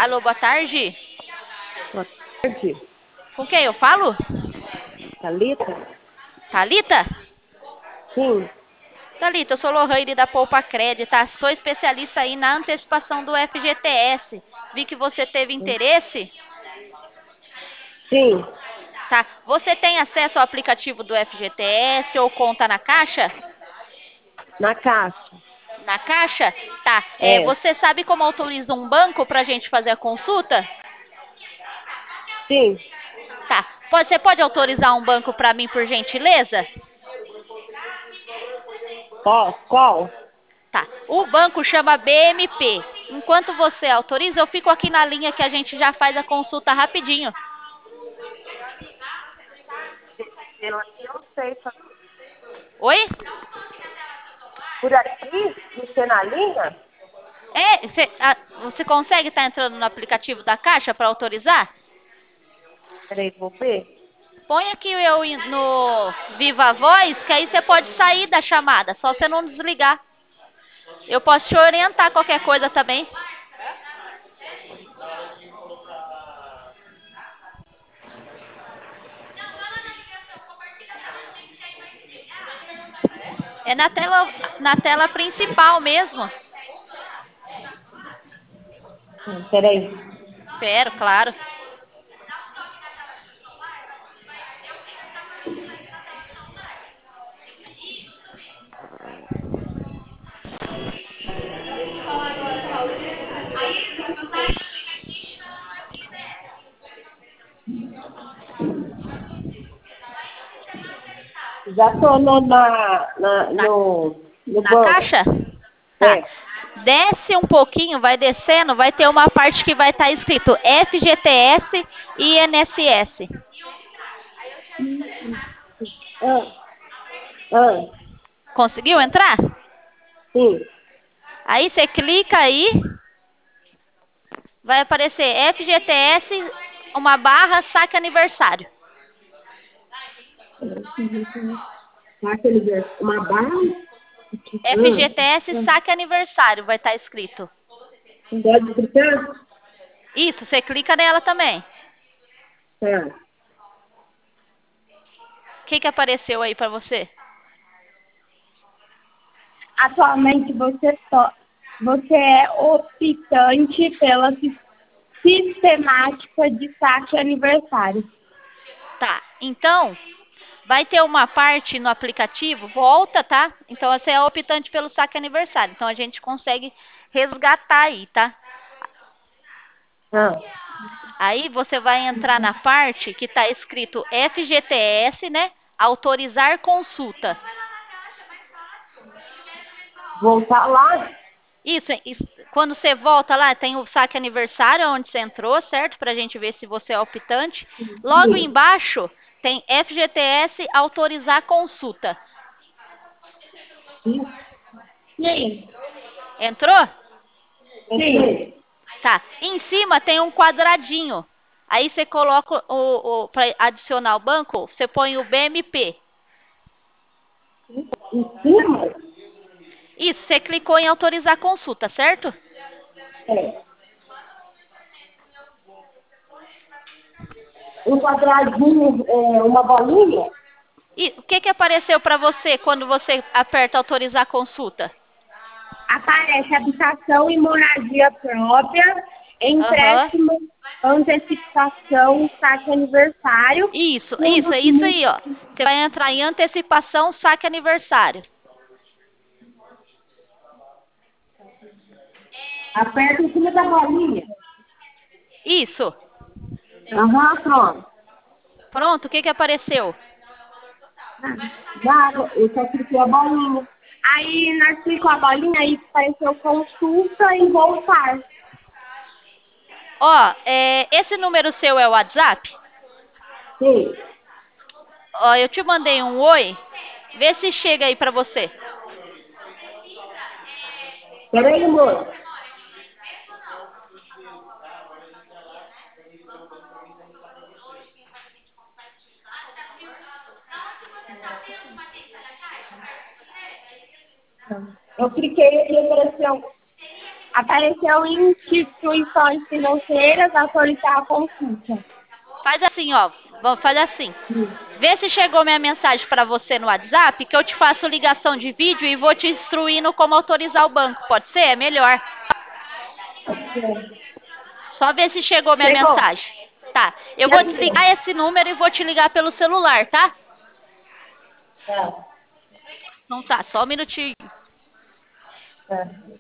Alô, boa tarde. Boa tarde, Com quem eu falo? Thalita? Thalita? Sim, Thalita, eu sou Lohane da Poupa Cred, tá? Sou especialista aí na antecipação do FGTS. Vi que você teve interesse, sim, tá? Você tem acesso ao aplicativo do FGTS ou conta na Caixa? na Caixa. Na Caixa? Tá. É, Você sabe como autoriza um banco para a gente fazer a consulta? sim. Tá. Você pode autorizar um banco para mim, por gentileza? Posso? Qual? Tá. O banco chama BMP. Enquanto você autoriza, eu fico aqui na linha que a gente já faz a consulta rapidinho. Pelo aqui eu não sei. Oi? Por aqui, você na linha? Você consegue estar entrando no aplicativo da Caixa para autorizar? Peraí, vou ver. Põe aqui no Viva Voz, que aí você pode sair da chamada, só você não desligar. Eu posso te orientar qualquer coisa também. É na tela principal mesmo. Peraí. Espero, claro. Já tô Na, no na banco. caixa? Tá. É. Desce um pouquinho, vai descendo, vai ter uma parte que vai estar escrito FGTS e INSS. Ah, ah, Conseguiu entrar? sim. Aí você clica aí, vai aparecer FGTS, uma barra, saque aniversário. Uma barra? FGTS, saque aniversário, vai estar escrito. Pode clicar? Isso, você clica nela também. Tá. O que apareceu aí para você? Atualmente você é optante pela sistemática de saque aniversário. Tá, então, vai ter uma parte no aplicativo, volta, tá? Então, você é optante pelo saque aniversário. Então, a gente consegue resgatar aí, tá? Ah, Aí, você vai entrar na parte que está escrito FGTS, né? Autorizar consulta. voltar lá? Isso, quando você volta lá, tem o saque aniversário onde você entrou, certo? Para a gente ver se você é optante. Logo Sim. embaixo, tem FGTS autorizar consulta. Sim, Entrou? Sim. Tá. Em cima tem um quadradinho. Aí você coloca para adicionar o banco, você põe o BMP. Em cima? Isso, você clicou em autorizar consulta, certo? É. Um quadradinho, uma bolinha? E o que apareceu para você quando você aperta autorizar consulta? aparece habitação e moradia própria, Aham. empréstimo, antecipação, saque aniversário, Isso, fundo é isso aí, ó. Você vai entrar em antecipação, saque aniversário. Aperta em cima da bolinha. Isso. Aham, pronto. Pronto, o que apareceu? Nada, eu só cliquei a bolinha. Aí nós clicamos a bolinha, aí apareceu consulta e voltar. Ó, esse número seu é o WhatsApp? Sim. Ó, eu te mandei um oi. Vê se chega aí pra você. Peraí, moço. Eu cliquei aqui e apareceu. Apareceu instituições financeiras autorizar a consulta. Faz assim, ó. Vamos fazer assim. Vê se chegou minha mensagem para você no WhatsApp, que eu te faço ligação de vídeo e vou te instruindo como autorizar o banco. Pode ser? É melhor. Só ver se chegou minha Chegou. mensagem. Tá. Eu vou desligar esse número e vou te ligar pelo celular, tá? Tá. Então tá, só um minutinho. Tá.